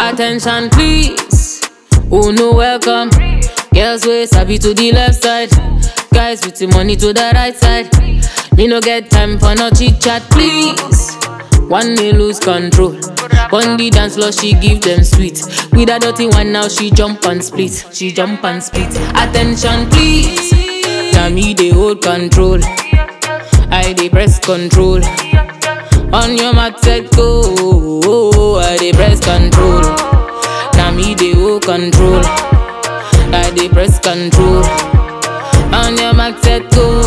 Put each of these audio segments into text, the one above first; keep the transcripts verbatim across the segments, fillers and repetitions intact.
Attention please, who no welcome. Girls way sabi to the left side, guys with the money to the right side. Me no get time for no chit chat please. One may lose control. On the dance floor she give them sweet. With a dirty one now she jump and split. She jump and split. Attention please, now me they hold control. I they press control. On your mat set go, I they press control. Now me they hold control. I they press control. On your mat set go.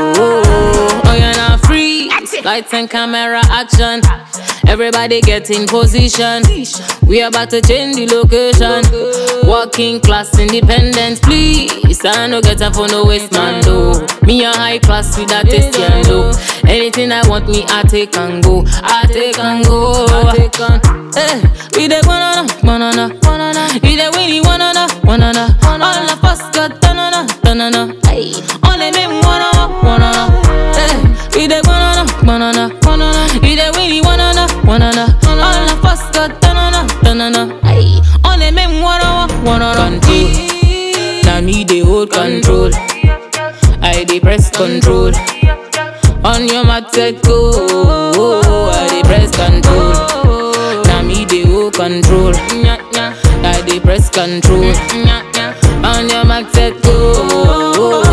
Oh you're not free. Lights and camera action. Everybody get in position. We about to change the location. Working class independent, please. I no get time for no waste man though. Me a high class with that taste and low. Anything I want me I take and go. I take and go. I take and hey, we the banana, banana, banana. We the winnie banana, banana. All of us got banana, banana. Hey, only me banana, banana. Hey, we the banana, banana, banana. We the winnie banana, banana. All of us got banana, banana. Hey, only me banana, banana. Control. Now me they hold control. I they press control. On your mat set go. I they press control. Now me they hold control. I they press control. On your mat set go.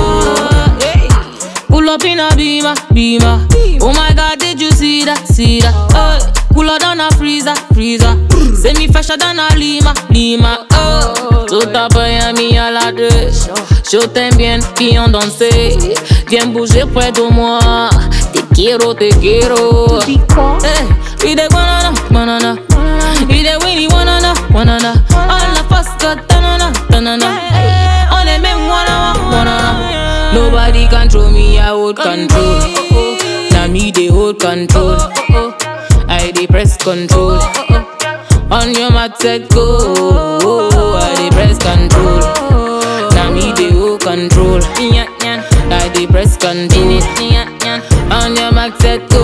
Pull up in a beamer, beamer. Oh my God, did you see that, see that? Oh, cooler than a freezer, freezer. Say me fresher than a lima, lima. Oh, tout à fait mi à la deux. Je t'aime bien, viens danser. Viens bouger près de moi. Te quiero, te quiero. Hey, we the banana, banana. We the winnie banana, banana. All of us got banana, banana. Hey, on the même banana, banana. Nobody control me, I hold control. Now me they hold control. I they press control. On your mat set go. I they press control. Now me they hold control. I they press control. On your mat set go.